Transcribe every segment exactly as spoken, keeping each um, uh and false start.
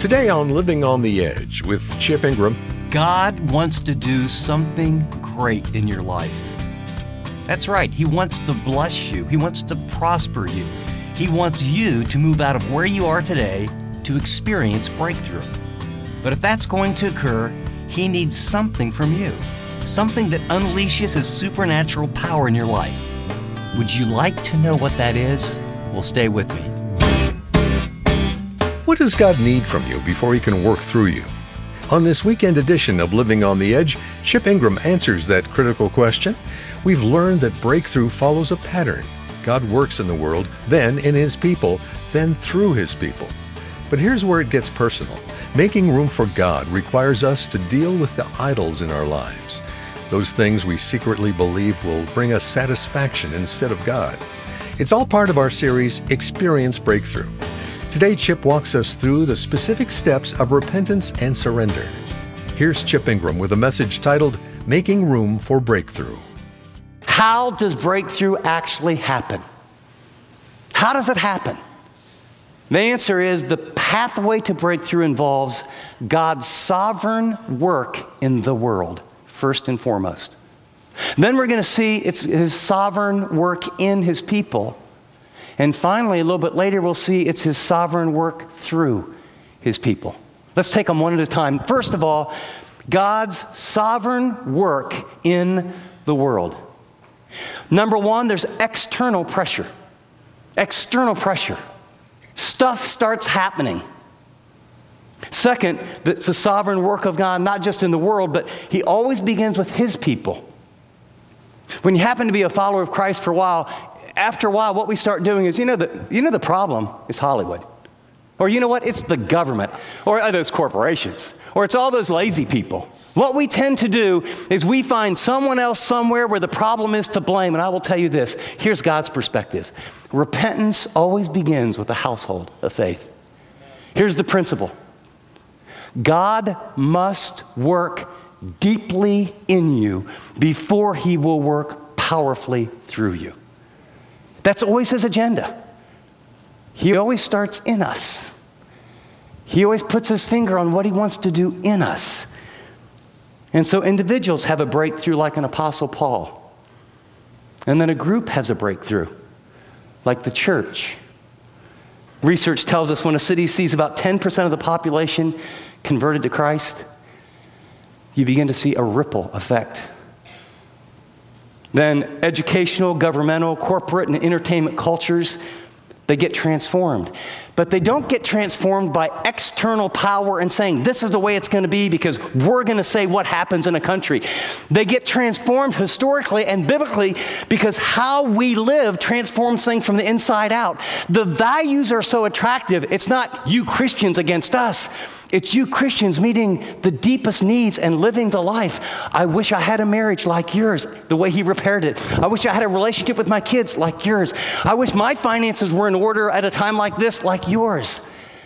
Today on Living on the Edge with Chip Ingram. God wants to do something great in your life. That's right. He wants to bless you. He wants to prosper you. He wants you to move out of where you are today to experience breakthrough. But if that's going to occur, He needs something from you, something that unleashes His supernatural power in your life. Would you like to know what that is? Well, stay with me. What does God need from you before He can work through you? On this weekend edition of Living on the Edge, Chip Ingram answers that critical question. We've learned that breakthrough follows a pattern. God works in the world, then in His people, then through His people. But here's where it gets personal. Making room for God requires us to deal with the idols in our lives. Those things we secretly believe will bring us satisfaction instead of God. It's all part of our series, Experience Breakthrough. Today, Chip walks us through the specific steps of repentance and surrender. Here's Chip Ingram with a message titled, Making Room for Breakthrough. How does breakthrough actually happen? How does it happen? The answer is the pathway to breakthrough involves God's sovereign work in the world, first and foremost. Then we're going to see it's His sovereign work in His people. And finally, a little bit later, we'll see it's His sovereign work through His people. Let's take them one at a time. First of all, God's sovereign work in the world. Number one, there's external pressure. External pressure. Stuff starts happening. Second, it's the sovereign work of God, not just in the world, but He always begins with His people. When you happen to be a follower of Christ for a while, after a while, what we start doing is, you know, the, you know the problem is Hollywood. Or you know what? It's the government. Or those corporations. Or it's all those lazy people. What we tend to do is we find someone else somewhere where the problem is to blame. And I will tell you this. Here's God's perspective. Repentance always begins with a household of faith. Here's the principle. God must work deeply in you before He will work powerfully through you. That's always His agenda. He always starts in us. He always puts His finger on what He wants to do in us. And so individuals have a breakthrough like an Apostle Paul. And then a group has a breakthrough, like the church. Research tells us when a city sees about ten percent of the population converted to Christ, you begin to see a ripple effect. Then educational, governmental, corporate, and entertainment cultures, they get transformed. But they don't get transformed by external power and saying, this is the way it's going to be because we're going to say what happens in a country. They get transformed historically and biblically because how we live transforms things from the inside out. The values are so attractive. It's not you Christians against us. It's you Christians meeting the deepest needs and living the life. I wish I had a marriage like yours, the way He repaired it. I wish I had a relationship with my kids like yours. I wish my finances were in order at a time like this, like yours.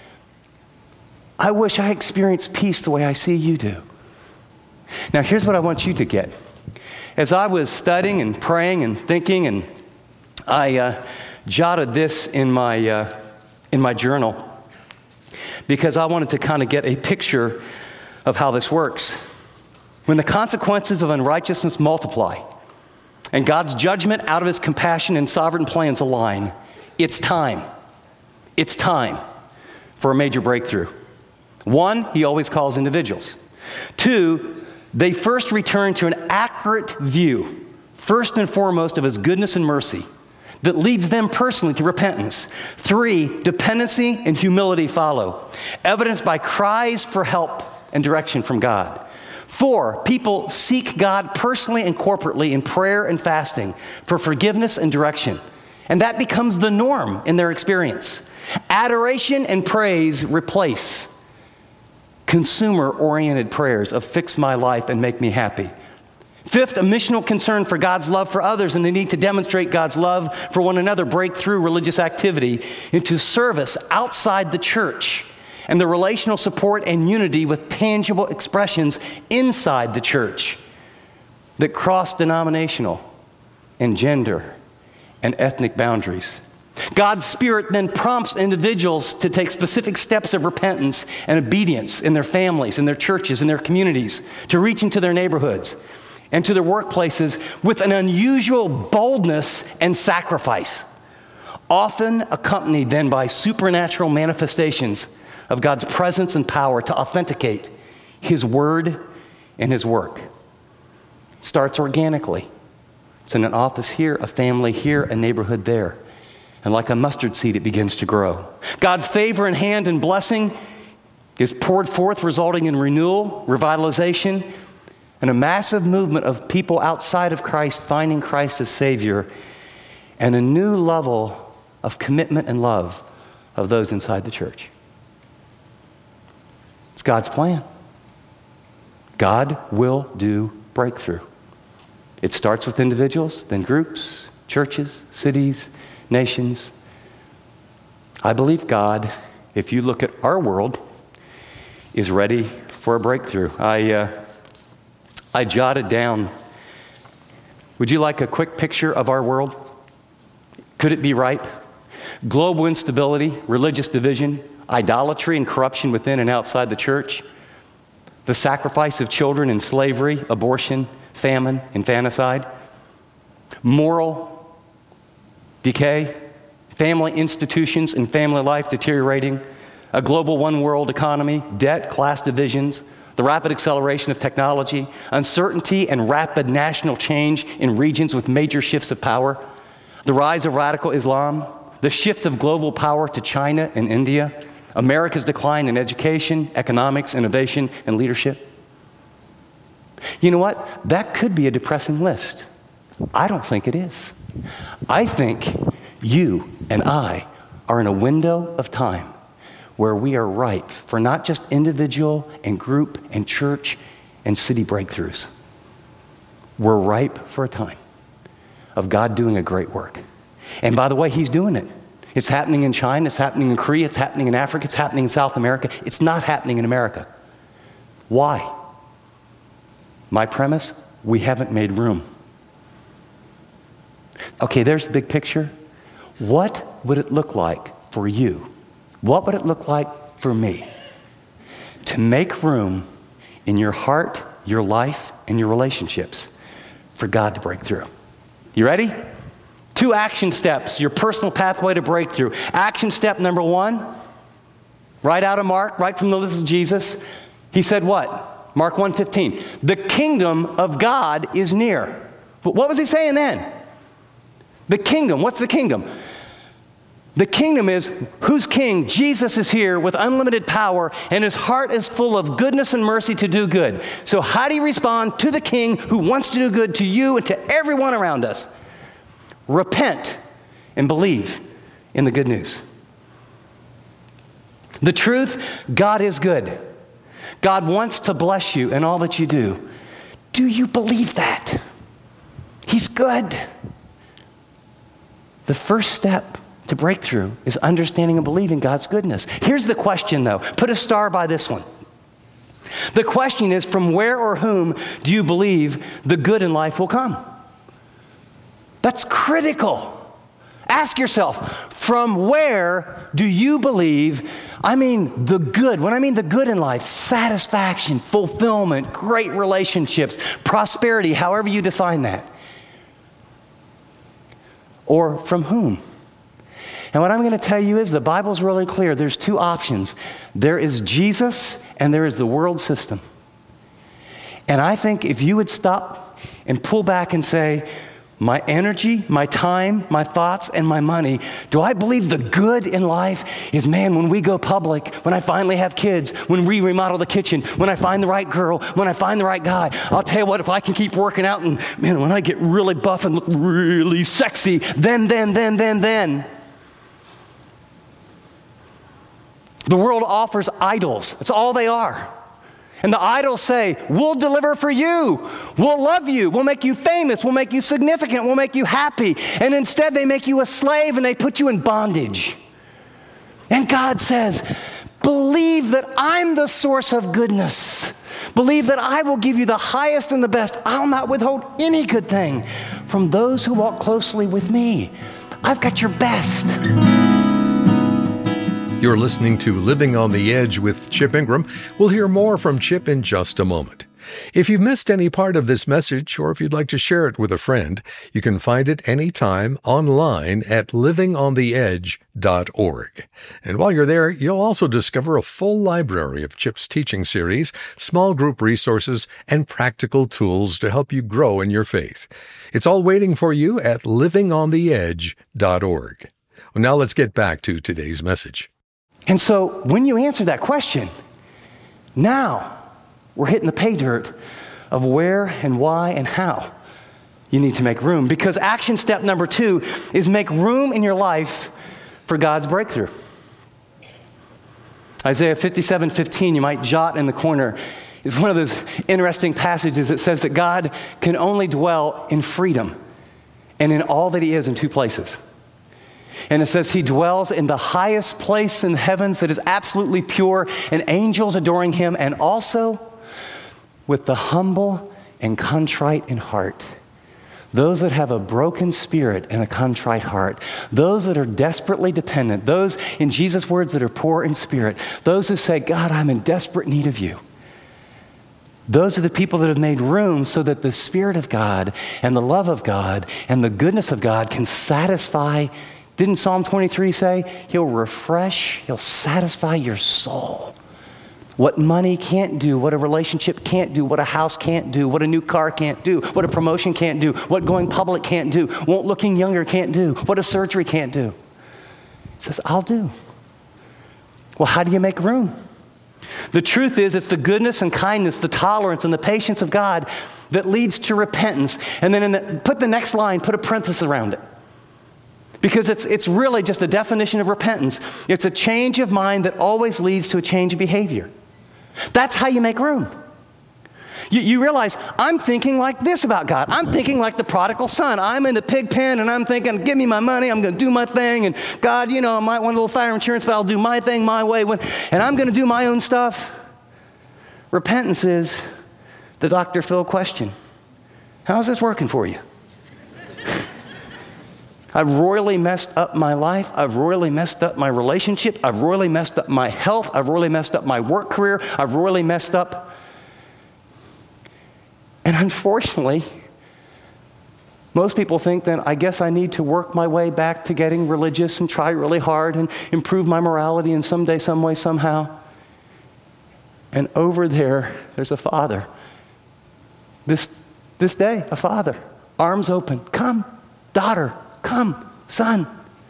I wish I experienced peace the way I see you do. Now, here's what I want you to get. As I was studying and praying and thinking, and I uh, jotted this in my uh, in my journal, because I wanted to kind of get a picture of how this works. When the consequences of unrighteousness multiply and God's judgment out of His compassion and sovereign plans align, it's time. It's time for a major breakthrough. One, He always calls individuals. Two, they first return to an accurate view, first and foremost, of His goodness and mercy that leads them personally to repentance. Three, dependency and humility follow, evidenced by cries for help and direction from God. Four, people seek God personally and corporately in prayer and fasting for forgiveness and direction. And that becomes the norm in their experience. Adoration and praise replace consumer-oriented prayers of fix my life and make me happy. Fifth, a missional concern for God's love for others and the need to demonstrate God's love for one another break through religious activity into service outside the church and the relational support and unity with tangible expressions inside the church that cross denominational and gender and ethnic boundaries. God's Spirit then prompts individuals to take specific steps of repentance and obedience in their families, in their churches, in their communities, to reach into their neighborhoods and to their workplaces with an unusual boldness and sacrifice, often accompanied then by supernatural manifestations of God's presence and power to authenticate His word and His work. It starts organically. It's in an office here, a family here, a neighborhood there. And like a mustard seed, it begins to grow. God's favor and hand and blessing is poured forth, resulting in renewal, revitalization, and a massive movement of people outside of Christ finding Christ as Savior, and a new level of commitment and love of those inside the church. It's God's plan. God will do breakthrough. It starts with individuals, then groups, churches, cities, nations. I believe God, if you look at our world, is ready for a breakthrough. I uh, I jotted down, would you like a quick picture of our world? Could it be ripe? Global instability, religious division, idolatry and corruption within and outside the church, the sacrifice of children in slavery, abortion, famine, infanticide, moral decay, family institutions and family life deteriorating, a global one-world economy, debt, class divisions, the rapid acceleration of technology, uncertainty and rapid national change in regions with major shifts of power, the rise of radical Islam, the shift of global power to China and India, America's decline in education, economics, innovation, and leadership. You know what? That could be a depressing list. I don't think it is. I think you and I are in a window of time where we are ripe for not just individual and group and church and city breakthroughs. We're ripe for a time of God doing a great work. And by the way, He's doing it. It's happening in China, it's happening in Korea, it's happening in Africa, it's happening in South America. It's not happening in America. Why? My premise, we haven't made room. Okay, there's the big picture. What would it look like for you? What would it look like for me to make room in your heart, your life, and your relationships for God to break through? You ready? Two action steps, your personal pathway to breakthrough. Action step number one, right out of Mark, right from the lips of Jesus. He said what? Mark one fifteen. The kingdom of God is near. But what was he saying then? The kingdom. What's the kingdom? The kingdom is whose king? Jesus is here with unlimited power, and his heart is full of goodness and mercy to do good. So how do you respond to the king who wants to do good to you and to everyone around us? Repent and believe in the good news. The truth, God is good. God wants to bless you in all that you do. Do you believe that? He's good. The first step to breakthrough is understanding and believing God's goodness. Here's the question, though. Put a star by this one. The question is, from where or whom do you believe the good in life will come? That's critical. Ask yourself, from where do you believe, I mean the good, when I mean the good in life, satisfaction, fulfillment, great relationships, prosperity, however you define that. Or from whom? And what I'm going to tell you is the Bible's really clear. There's two options. There is Jesus and there is the world system. And I think if you would stop and pull back and say, my energy, my time, my thoughts, and my money, do I believe the good in life is, man, when we go public, when I finally have kids, when we remodel the kitchen, when I find the right girl, when I find the right guy. I'll tell you what, if I can keep working out and, man, when I get really buff and look really sexy, then, then, then, then, then. The world offers idols. That's all they are. And the idols say, we'll deliver for you. We'll love you. We'll make you famous. We'll make you significant. We'll make you happy. And instead they make you a slave and they put you in bondage. And God says, believe that I'm the source of goodness. Believe that I will give you the highest and the best. I'll not withhold any good thing from those who walk closely with me. I've got your best. You're listening to Living on the Edge with Chip Ingram. We'll hear more from Chip in just a moment. If you've missed any part of this message, or if you'd like to share it with a friend, you can find it anytime online at living on the edge dot org. And while you're there, you'll also discover a full library of Chip's teaching series, small group resources, and practical tools to help you grow in your faith. It's all waiting for you at living on the edge dot org. Well, now let's get back to today's message. And so when you answer that question, now we're hitting the pay dirt of where and why and how you need to make room. Because action step number two is make room in your life for God's breakthrough. Isaiah fifty-seven fifteen, you might jot in the corner, is one of those interesting passages that says that God can only dwell in freedom and in all that he is in two places. And it says he dwells in the highest place in the heavens that is absolutely pure, and angels adoring him, and also with the humble and contrite in heart. Those that have a broken spirit and a contrite heart. Those that are desperately dependent. Those, in Jesus' words, that are poor in spirit. Those who say, God, I'm in desperate need of you. Those are the people that have made room so that the Spirit of God and the love of God and the goodness of God can satisfy. Didn't Psalm twenty-three say, he'll refresh, he'll satisfy your soul? What money can't do, what a relationship can't do, what a house can't do, what a new car can't do, what a promotion can't do, what going public can't do, what looking younger can't do, what a surgery can't do. It says, I'll do. Well, how do you make room? The truth is, it's the goodness and kindness, the tolerance and the patience of God that leads to repentance. And then in the, put the next line, put a parenthesis around it. Because it's, it's really just a definition of repentance. It's a change of mind that always leads to a change of behavior. That's how you make room. You, you realize, I'm thinking like this about God. I'm thinking like the prodigal son. I'm in the pig pen and I'm thinking, give me my money, I'm going to do my thing. And God, you know, I might want a little fire insurance, but I'll do my thing my way. When, and I'm going to do my own stuff. Repentance is the Doctor Phil question. How's this working for you? I've royally messed up my life. I've royally messed up my relationship. I've royally messed up my health. I've royally messed up my work career. I've royally messed up. And unfortunately, most people think that I guess I need to work my way back to getting religious and try really hard and improve my morality in some day, some way, somehow. And over there, there's a father. This, this day, a father, arms open. Come, daughter. Come, son.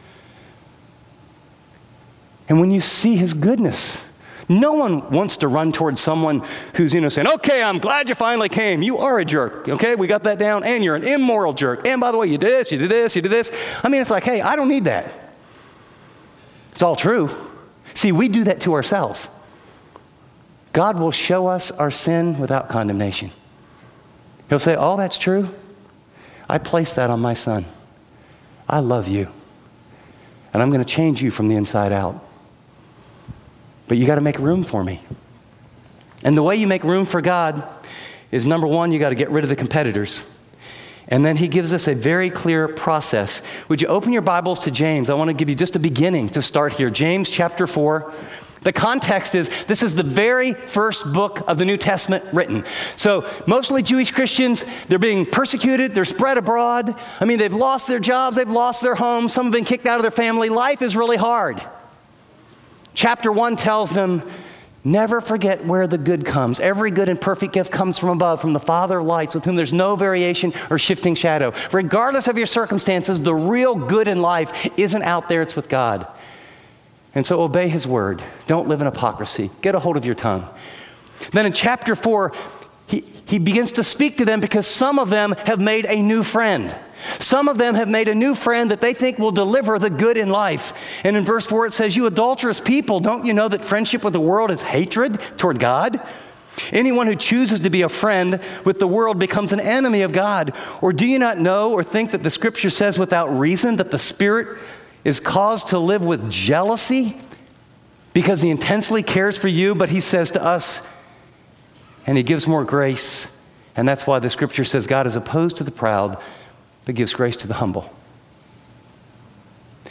And when you see his goodness, no one wants to run towards someone who's, you know, saying, okay, I'm glad you finally came. You are a jerk. Okay, we got that down. And you're an immoral jerk. And by the way, you did this, you did this, you did this. I mean, it's like, hey, I don't need that. It's all true. See, we do that to ourselves. God will show us our sin without condemnation. He'll say, oh, that's true. I placed that on my son. I love you, and I'm going to change you from the inside out. But you got to make room for me. And the way you make room for God is, number one, you got to get rid of the competitors. And then he gives us a very clear process. Would you open your Bibles to James? I want to give you just a beginning to start here. James chapter four. The context is, this is the very first book of the New Testament written. So mostly Jewish Christians, they're being persecuted, they're spread abroad. I mean, they've lost their jobs, they've lost their homes, some have been kicked out of their family. Life is really hard. Chapter one tells them, never forget where the good comes. Every good and perfect gift comes from above, from the Father of lights, with whom there's no variation or shifting shadow. Regardless of your circumstances, the real good in life isn't out there, it's with God. And so obey his word. Don't live in hypocrisy. Get a hold of your tongue. Then in chapter four, he, he begins to speak to them because some of them have made a new friend. Some of them have made a new friend that they think will deliver the good in life. And in verse four it says, you adulterous people, don't you know that friendship with the world is hatred toward God? Anyone who chooses to be a friend with the world becomes an enemy of God. Or do you not know or think that the scripture says without reason that the Spirit is caused to live with jealousy because he intensely cares for you? But he says to us, and he gives more grace. And that's why the scripture says God is opposed to the proud, but gives grace to the humble.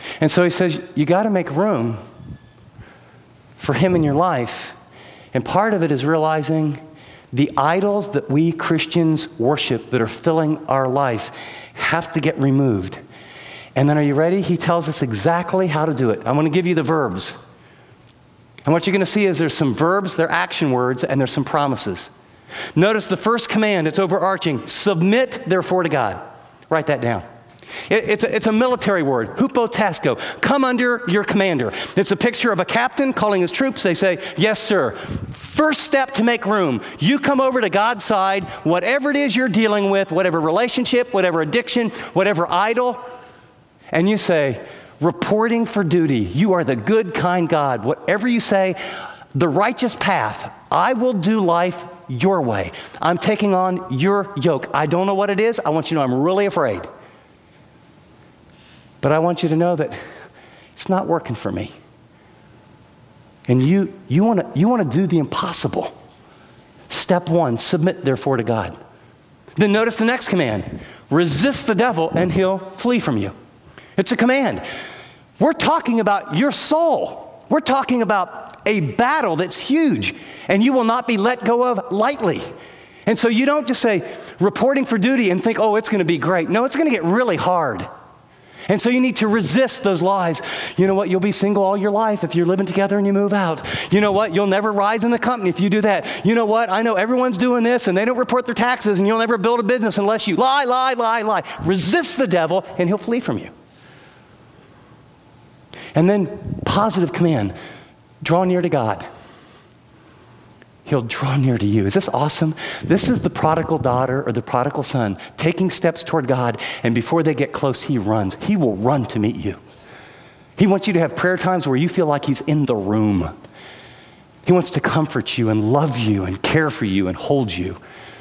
And so he says, you got to make room for him in your life. And part of it is realizing the idols that we Christians worship that are filling our life have to get removed. And then are you ready? He tells us exactly how to do it. I'm going to give you the verbs. And what you're going to see is there's some verbs, they're action words, and there's some promises. Notice the first command, it's overarching. Submit, therefore, to God. Write that down. It, it's, a, it's a military word, hupotasko. Come under your commander. It's a picture of a captain calling his troops. They say, yes, sir. First step to make room. You come over to God's side, whatever it is you're dealing with, whatever relationship, whatever addiction, whatever idol, and you say, reporting for duty. You are the good, kind God. Whatever you say, the righteous path. I will do life your way. I'm taking on your yoke. I don't know what it is. I want you to know I'm really afraid. But I want you to know that it's not working for me. And you you want to you want to do the impossible. Step one, submit therefore to God. Then notice the next command. Resist the devil and he'll flee from you. It's a command. We're talking about your soul. We're talking about a battle that's huge and you will not be let go of lightly. And so you don't just say reporting for duty and think, oh, it's going to be great. No, it's going to get really hard. And so you need to resist those lies. You know what? You'll be single all your life if you're living together and you move out. You know what? You'll never rise in the company if you do that. You know what? I know everyone's doing this and they don't report their taxes and you'll never build a business unless you lie, lie, lie, lie. Resist the devil and he'll flee from you. And then positive command, draw near to God. He'll draw near to you. Is this awesome? This is the prodigal daughter or the prodigal son taking steps toward God, and before they get close, he runs. He will run to meet you. He wants you to have prayer times where you feel like he's in the room. He wants to comfort you and love you and care for you and hold you.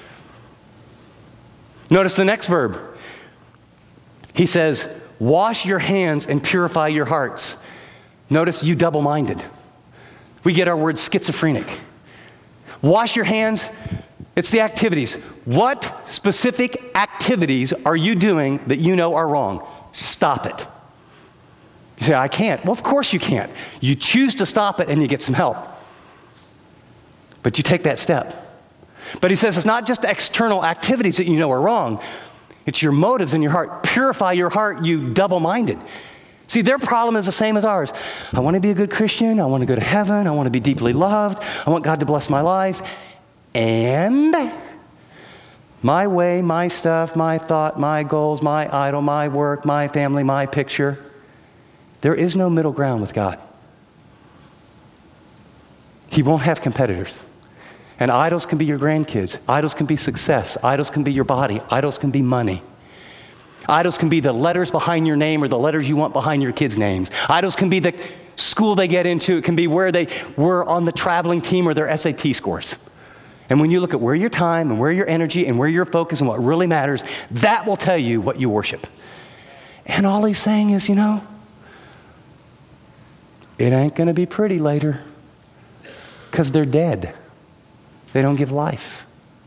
Notice the next verb. He says, wash your hands and purify your hearts. Notice you double-minded. We get our word schizophrenic. Wash your hands, it's the activities. What specific activities are you doing that you know are wrong? Stop it. You say, I can't. Well, of course you can't. You choose to stop it and you get some help. But you take that step. But he says it's not just external activities that you know are wrong. It's your motives in your heart. Purify your heart, you double-minded. See, their problem is the same as ours. I want to be a good Christian. I want to go to heaven. I want to be deeply loved. I want God to bless my life. And my way, my stuff, my thought, my goals, my idol, my work, my family, my picture. There is no middle ground with God. He won't have competitors. And idols can be your grandkids. Idols can be success. Idols can be your body. Idols can be money. Idols can be the letters behind your name or the letters you want behind your kids' names. Idols can be the school they get into. It can be where they were on the traveling team or their S A T scores. And when you look at where your time and where your energy and where your focus and what really matters, that will tell you what you worship. And all he's saying is, you know, it ain't going to be pretty later because they're dead. They don't give life.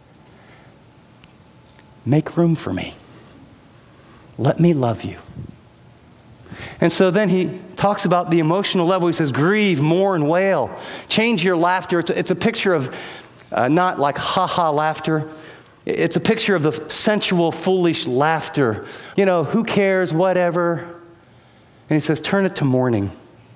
Make room for me. Let me love you. And so then he talks about the emotional level. He says, grieve, mourn, wail. Change your laughter. It's a, it's a picture of uh, not like ha-ha laughter. It's a picture of the sensual, foolish laughter. You know, who cares, whatever. And he says, turn it to mourning.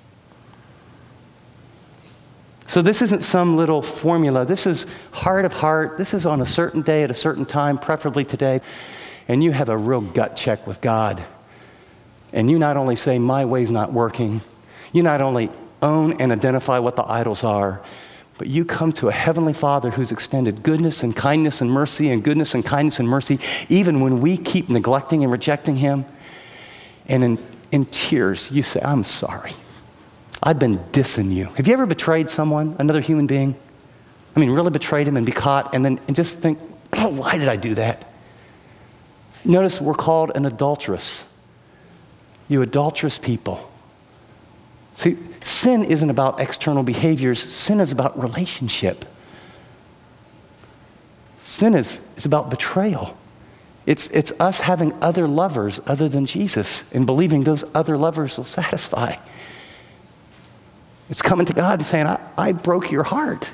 So this isn't some little formula. This is heart of heart. This is on a certain day at a certain time, preferably today. And you have a real gut check with God. And you not only say, my way's not working. You not only own and identify what the idols are, but you come to a heavenly Father who's extended goodness and kindness and mercy and goodness and kindness and mercy, even when we keep neglecting and rejecting him. And in, in tears, you say, I'm sorry. I've been dissing you. Have you ever betrayed someone, another human being? I mean, really betrayed him and be caught and then and just think, oh, why did I do that? Notice we're called an adulteress. You adulterous people. See, sin isn't about external behaviors. Sin is about relationship. Sin is, is about betrayal. It's, it's us having other lovers other than Jesus and believing those other lovers will satisfy. It's coming to God and saying, I, I broke your heart.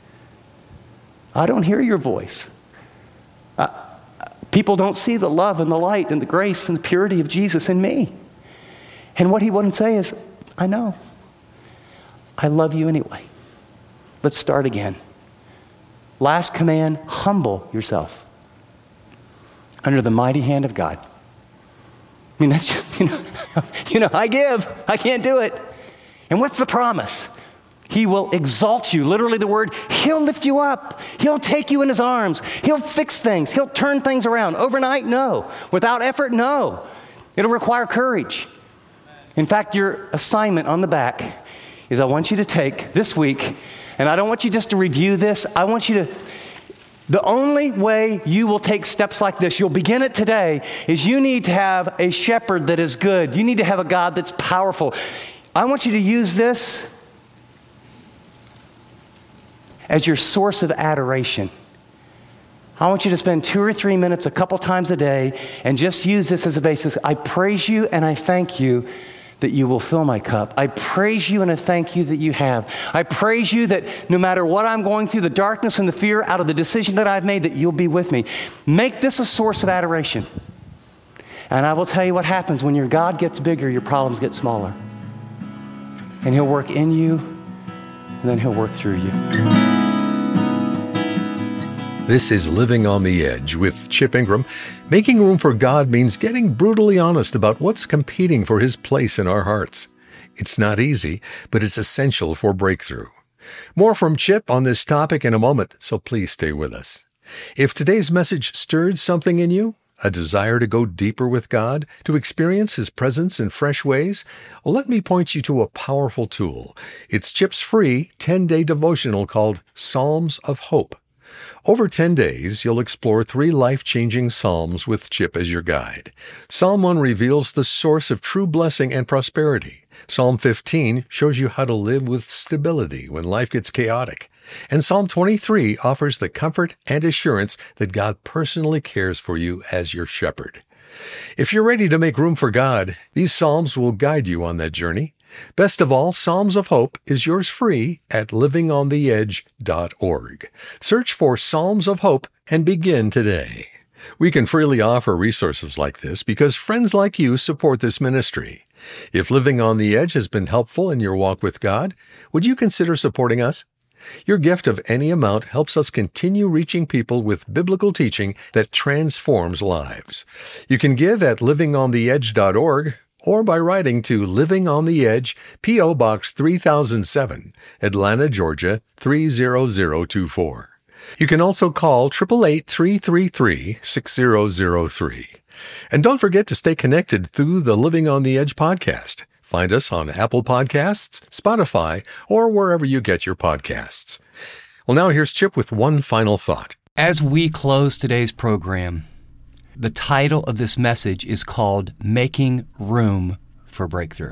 I don't hear your voice. Uh, people don't see the love and the light and the grace and the purity of Jesus in me. And what he wouldn't say is, I know. I love you anyway. Let's start again. Last command, humble yourself under the mighty hand of God. I mean, that's just, you know, you know, I give, I can't do it. And what's the promise? He will exalt you. Literally the word, he'll lift you up. He'll take you in his arms. He'll fix things. He'll turn things around. Overnight, no. Without effort, no. It'll require courage. In fact, your assignment on the back is I want you to take this week, and I don't want you just to review this. I want you to, the only way you will take steps like this, you'll begin it today, is you need to have a shepherd that is good. You need to have a God that's powerful. I want you to use this as your source of adoration. I want you to spend two or three minutes a couple times a day and just use this as a basis. I praise you and I thank you that you will fill my cup. I praise you and I thank you that you have. I praise you that no matter what I'm going through, the darkness and the fear out of the decision that I've made, that you'll be with me. Make this a source of adoration. And I will tell you what happens when your God gets bigger, your problems get smaller. And he'll work in you, and then he'll work through you. This is Living on the Edge with Chip Ingram. Making room for God means getting brutally honest about what's competing for his place in our hearts. It's not easy, but it's essential for breakthrough. More from Chip on this topic in a moment, so please stay with us. If today's message stirred something in you, a desire to go deeper with God, to experience his presence in fresh ways, well, let me point you to a powerful tool. It's Chip's free ten-day devotional called Psalms of Hope. Over ten days, you'll explore three life-changing Psalms with Chip as your guide. Psalm one reveals the source of true blessing and prosperity. Psalm fifteen shows you how to live with stability when life gets chaotic. And Psalm twenty-three offers the comfort and assurance that God personally cares for you as your shepherd. If you're ready to make room for God, these Psalms will guide you on that journey. Best of all, Psalms of Hope is yours free at living on the edge dot org. Search for Psalms of Hope and begin today. We can freely offer resources like this because friends like you support this ministry. If Living on the Edge has been helpful in your walk with God, would you consider supporting us? Your gift of any amount helps us continue reaching people with biblical teaching that transforms lives. You can give at living on the edge dot org or by writing to Living on the Edge, P O. Box three thousand seven, Atlanta, Georgia three zero zero two four. You can also call eight eight eight, three three three, six zero zero three. And don't forget to stay connected through the Living on the Edge podcast. Find us on Apple Podcasts, Spotify, or wherever you get your podcasts. Well, now here's Chip with one final thought. As we close today's program, the title of this message is called Making Room for Breakthrough.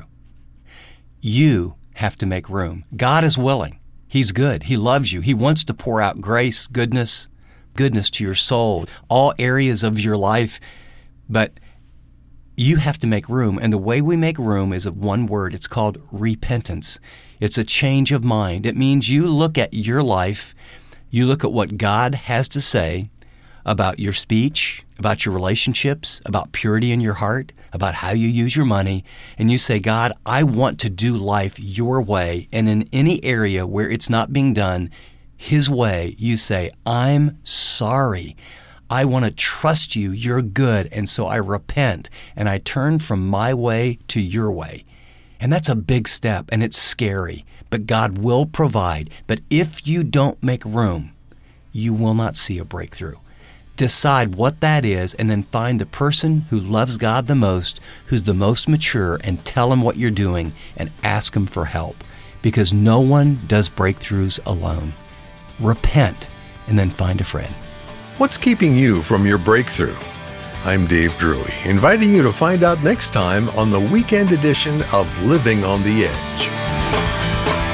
You have to make room. God is willing. He's good. He loves you. He wants to pour out grace, goodness, goodness to your soul, all areas of your life. But you have to make room. And the way we make room is one word. It's called repentance. It's a change of mind. It means you look at your life, you look at what God has to say about your speech, about your relationships, about purity in your heart, about how you use your money, and you say, God, I want to do life your way, and in any area where it's not being done his way, you say, I'm sorry. I want to trust you. You're good, and so I repent, and I turn from my way to your way. And that's a big step, and it's scary, but God will provide. But if you don't make room, you will not see a breakthrough. Decide what that is, and then find the person who loves God the most, who's the most mature, and tell him what you're doing, and ask him for help. Because no one does breakthroughs alone. Repent, and then find a friend. What's keeping you from your breakthrough? I'm Dave Drury, inviting you to find out next time on the weekend edition of Living on the Edge.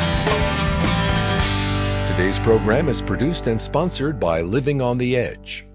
Today's program is produced and sponsored by Living on the Edge.